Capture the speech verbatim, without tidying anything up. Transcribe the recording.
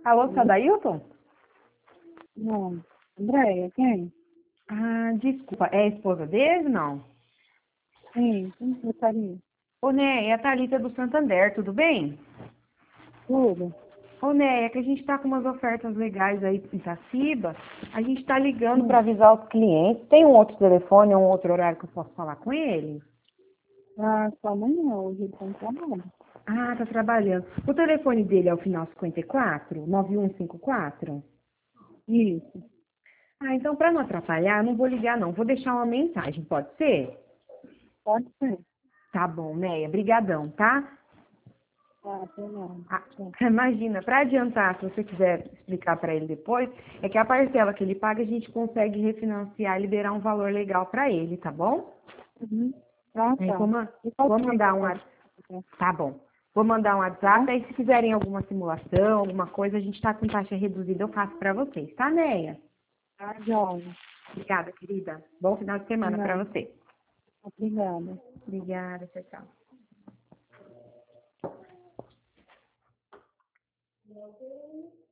Alô, Sadailton? Não. Andréia, quem? Ah, desculpa, é a esposa dele, não? Quem? Quem que gostaria? Ô, Né, é a Thalita do Santander, tudo bem? Tudo? Ô, Né, é que a gente tá com umas ofertas legais aí em Itaciba. A gente tá ligando para Hum. avisar os clientes. Tem um outro telefone, um outro horário que eu posso falar com ele? Ah, só amanhã, hoje ele tá em trabalho. Ah, tá trabalhando. O telefone dele é o final cinquenta e quatro, nove um cinco quatro? Isso. Ah, então para não atrapalhar, não vou ligar não. Vou deixar uma mensagem, pode ser? Pode ser. Tá bom, Neia. Brigadão, tá? Ah, tem nada. Ah, Tchau. imagina, para adiantar, se você quiser explicar para ele depois, é que a parcela que ele paga a gente consegue refinanciar e liberar um valor legal para ele, tá bom? Uhum. Ah, Aí vou, tá. ma- E qual vou que é mandar a um coisa? WhatsApp. Tá bom. Vou mandar um Tá? WhatsApp, aí se quiserem alguma simulação, alguma coisa, a gente tá com taxa reduzida, eu faço para vocês, tá, Neia? Tá, jovem. Obrigada, querida. Bom final de De semana para nada. você. Obrigada. Obrigada, tchau, tchau.